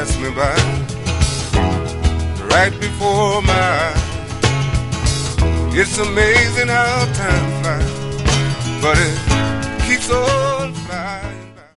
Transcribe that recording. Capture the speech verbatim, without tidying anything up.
pass me by, right before my eyes. It's amazing how time flies, but it keeps on